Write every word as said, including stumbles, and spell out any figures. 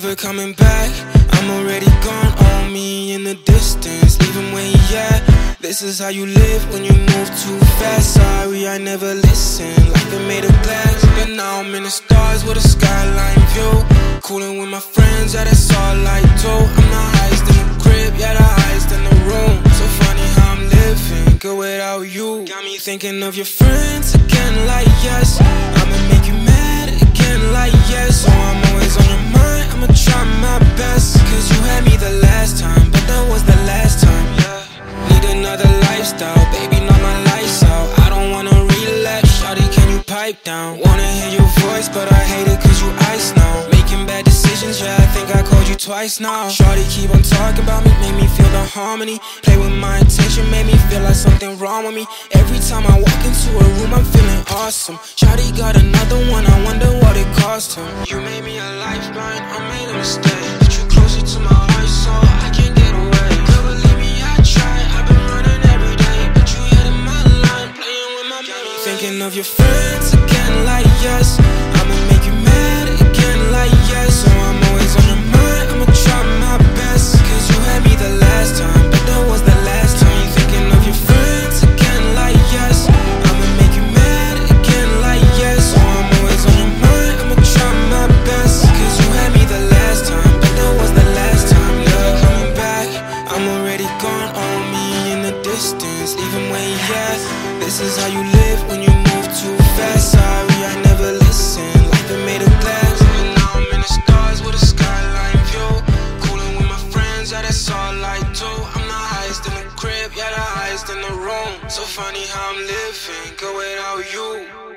never coming back. I'm already gone, owe me in the distance, leave him where he at. This is how you live when you move too fast. Sorry I never listened, like I made of glass. And now I'm in the stars with a skyline view, cooling with my friends, yeah that's all I do. I'm the highest in the crib, yeah the highest in the room. So funny how I'm living good without you. Got me thinking of your friends again like yes, I'ma make you mad again like yes. So I'm always on your mind, I'ma try my best. Cause you had me the last time, but that was the last time, yeah. Need another lifestyle, baby, not my lights out. I don't wanna relapse, shawty, can you pipe down? Wanna hear your voice, but I hate it cause you ice now. Making bad decisions, yeah, I think I called you twice now. Shawty, keep on talking about me, make me feel the harmony. Play with my attention, make me feel like something wrong with me. Every time I walk into a room, I'm feeling awesome. Shawty got another one, I wonder what it cost him. You made me a lifeline, I made a mistake. Put you closer to my heart, so I can't get away. Girl, believe me, I try, I've been running every day, but you hit in my line, playing with my memory. Thinking of your friends again like yes, I'ma make you mad again like yes. So I'm always on your mind, I'ma try my best. Cause you had me the last time, but that was the last time. Thinking of your friends again like yes, I'ma make you mad again like yes. So I'm always on your mind, I'ma try my best. Cause you had me the last time, but that was the last time. Never coming back, I'm already gone, owe me in the distance, leave him where he at. This is how you live when you move too fast. Sorry I never listened, like I made of glass. And now I'm in the stars with a skyline view, cooling with my friends, yeah that's all I do. I'm the highest in the crib, yeah the highest in the room. So funny how I'm living good without you.